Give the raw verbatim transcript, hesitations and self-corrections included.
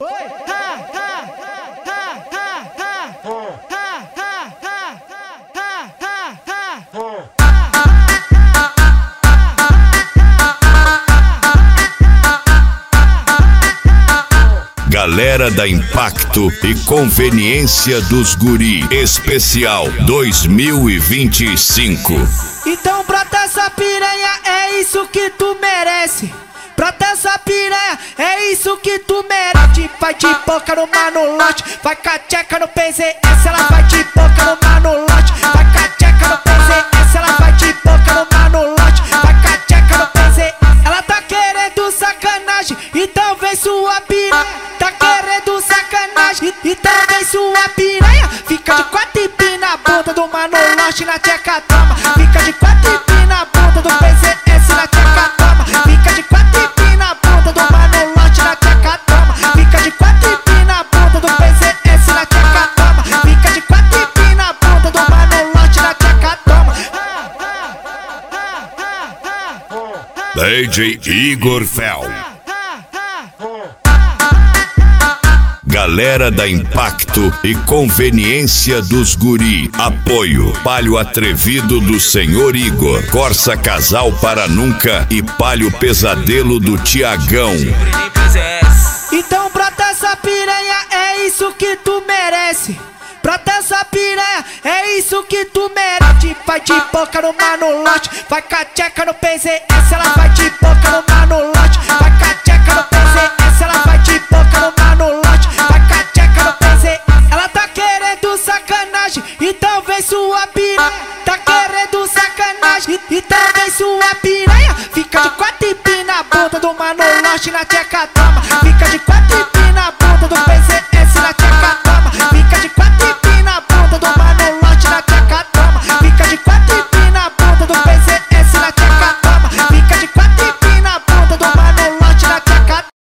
Galera da Impacto e Conveniência dos Guri Especial dois mil e vinte e cinco. Então brota essa piranha, é isso que tu merece. Brota essa piranha, é isso que tu merece. Vai de boca no manolote, vai com a tcheca no P Z S. Ela vai de boca no manolote, vai com a tcheca no P Z S. Ela vai de boca no manolote, vai com a tcheca no P Z S. Ela tá querendo sacanagem, então vem sua piranha. Tá querendo sacanagem, então vem sua piranha. Fica de quatro e pina na bunda do manolote na tcheca toma. Fica de quatro e pina na bunda do P Z S na tcheca toma. Fica de quatro e pina na bunda do manolote na tcheca toma. Fica de quatro e pina na bunda do P Z S na tcheca toma. Fica de quatro e pina na bunda do manolote na tcheca toma. D J Igor Fel. Galera da Impacto e Conveniência dos Guri. Apoio Palio Atrevido do Senhor Igor, Corsa Casal para Nunca e Palio Pesadelo do Tiagão. Então brota essa piranha, é isso que tu merece. Brota essa piranha, é isso que tu merece. Vai de boca no manolote, vai com a tcheca no P Z S. Ela vai de boca no manolote, vai com a tcheca no